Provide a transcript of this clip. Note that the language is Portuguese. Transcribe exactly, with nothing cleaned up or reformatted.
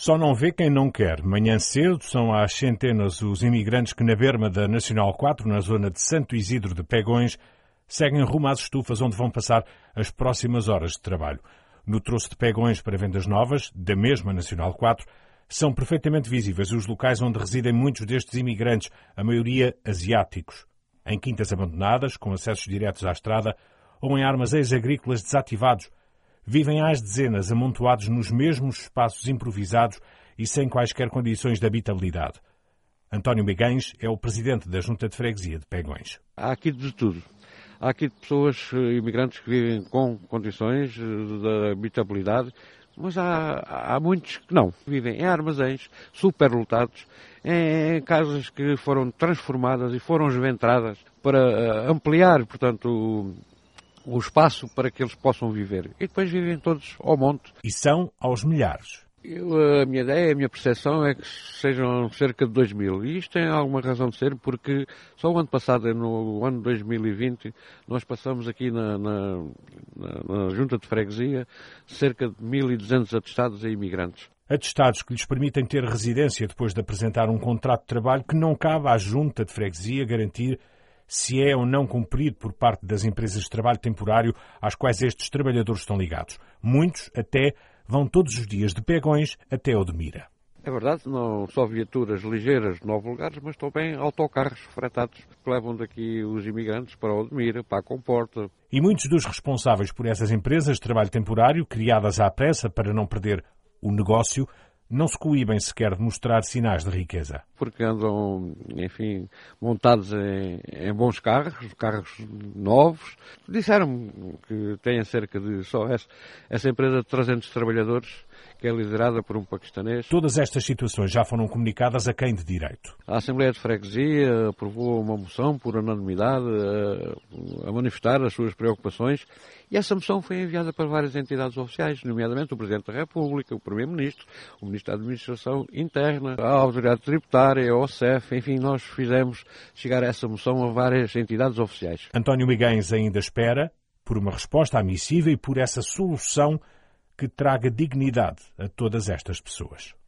Só não vê quem não quer. Manhã cedo são às centenas os imigrantes que na berma da Nacional quatro, na zona de Santo Isidro de Pegões, seguem rumo às estufas onde vão passar as próximas horas de trabalho. No troço de Pegões para vendas novas, da mesma Nacional quatro, são perfeitamente visíveis os locais onde residem muitos destes imigrantes, a maioria asiáticos. Em quintas abandonadas, com acessos diretos à estrada, ou em armazéns agrícolas desativados. Vivem às dezenas, amontoados nos mesmos espaços improvisados e sem quaisquer condições de habitabilidade. António Miguens é o presidente da Junta de Freguesia de Pegões. Há aqui de tudo. Há aqui pessoas, imigrantes, que vivem com condições de habitabilidade, mas há, há muitos que não. Vivem em armazéns superlotados, em casas que foram transformadas e foram esventradas para ampliar, portanto, o, o espaço para que eles possam viver. E depois vivem todos ao monte. E são aos milhares. Eu, a minha ideia, a minha percepção é que sejam cerca de dois mil. E isto tem alguma razão de ser, porque só o ano passado, no ano dois mil e vinte, nós passamos aqui na, na, na, na Junta de Freguesia cerca de mil e duzentos atestados a imigrantes. Atestados que lhes permitem ter residência depois de apresentar um contrato de trabalho que não cabe à Junta de Freguesia garantir se é ou não cumprido por parte das empresas de trabalho temporário às quais estes trabalhadores estão ligados. Muitos até vão todos os dias de Pegões até Odmira. É verdade, não só viaturas ligeiras de nove lugares, mas também autocarros fretados que levam daqui os imigrantes para Odmira, para a Comporta. E muitos dos responsáveis por essas empresas de trabalho temporário, criadas à pressa para não perder o negócio, não se coíbem sequer de mostrar sinais de riqueza. Porque andam, enfim, montados em, em bons carros, carros novos. Disseram-me que têm cerca de só essa, essa empresa de trezentos trabalhadores, que é liderada por um paquistanês. Todas estas situações já foram comunicadas a quem de direito? A Assembleia de Freguesia aprovou uma moção por unanimidade a, a manifestar as suas preocupações e essa moção foi enviada para várias entidades oficiais, nomeadamente o Presidente da República, o Primeiro-Ministro, o Ministro da Administração Interna, a Autoridade Tributária, a O C E F, enfim, nós fizemos chegar essa moção a várias entidades oficiais. António Miguens ainda espera por uma resposta à missiva e por essa solução que traga dignidade a todas estas pessoas.